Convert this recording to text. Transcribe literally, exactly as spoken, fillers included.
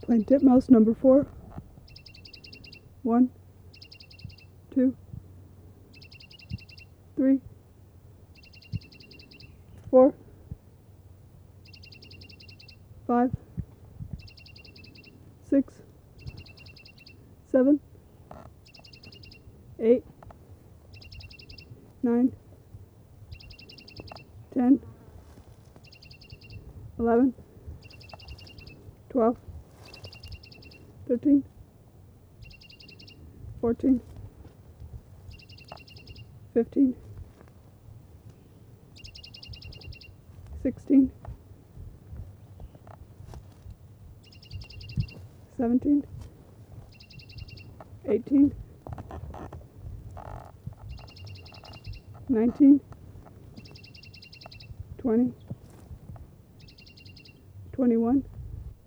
Playing titmouse number four. One, two, three, four, five, six, seven, eight, nine, ten, eleven, twelve, thirteen, fourteen, fifteen, sixteen, seventeen, eighteen, nineteen, twenty, twenty-one,